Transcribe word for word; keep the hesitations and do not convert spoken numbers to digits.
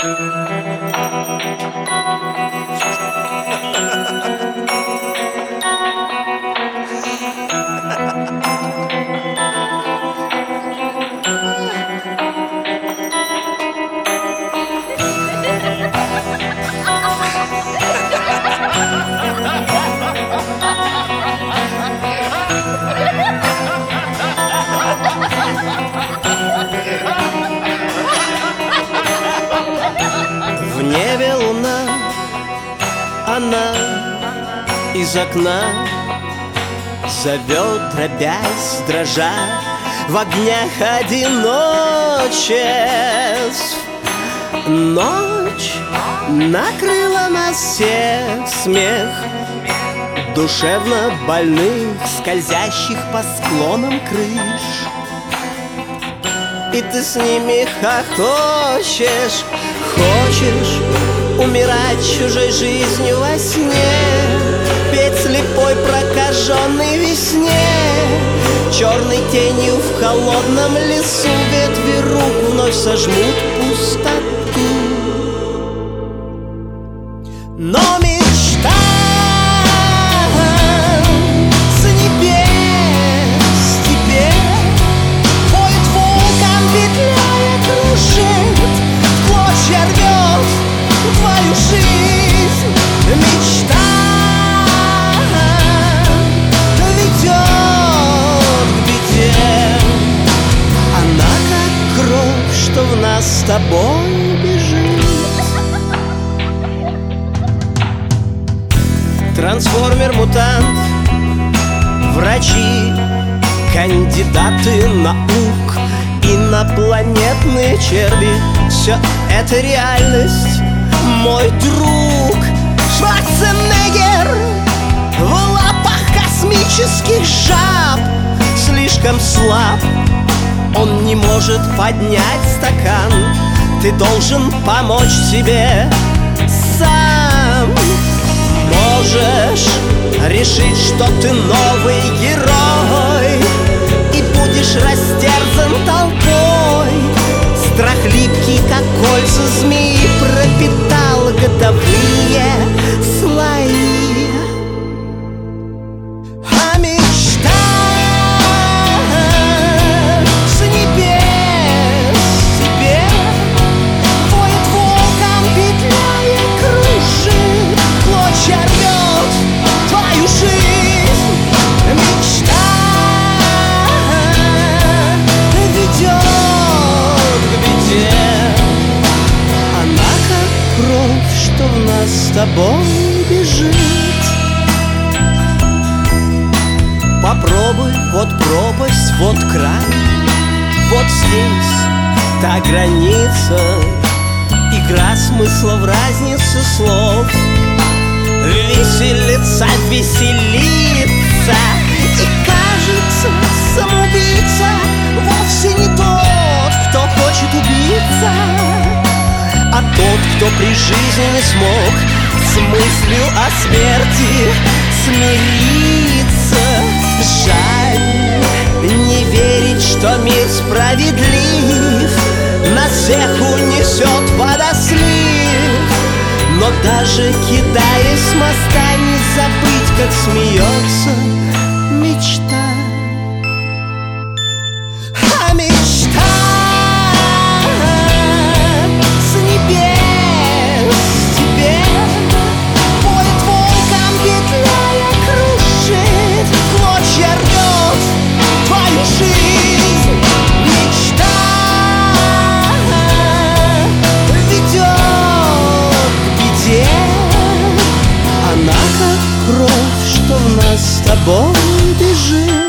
В небе луна, она из окна зовет, дробясь, дрожа в огнях одиночеств. Ночь накрыла нас всех, смех душевно больных, скользящих по склонам крыш. И ты с ними хохочешь, хочешь умирать чужой жизнью во сне, петь слепой прокаженной весне, черной тенью в холодном лесу ветви рук вновь сожмут пустоту. Но мечта с небес тебе поет вулкан, петляя, кружит, в клочья рвет твою жизнь. Мечта ведет к беде, она как кровь, что в нас с тобой бежит. Трансформер-мутант, врачи, кандидаты наук, инопланетные черви — все это реальность, мой друг. Шварценеггер в лапах космических жаб слишком слаб, он не может поднять стакан. Ты должен помочь себе сам. Можешь решить, что ты новый герой и будешь растерзан толпой. Страх липкий, как кольца змеи, пропитал годовые слои. А мечта с небес тебе воет волком, петляя, кружит, клочья рвет твою жизнь. Мечта ведет к беде, она как кровь, что в нас с тобой бежит. Попробуй, вот пропасть, вот край, вот здесь та граница, игра смысла в разнице слов. Веселится, веселится, и кажется, самоубийца вовсе не тот, кто хочет убиться, а тот, кто при жизни не смог с мыслью о смерти смириться. Жаль не верить, что мир справедлив, нас всех унесет водослив. Но даже кидаясь с моста, не забыть, как смеется мечта. А мечта с небес тебе поет волком, петляя, кружит, клочья рвет твою жизнь. Мечта ведет к беде, она как кровь, что в нас с тобой бежит.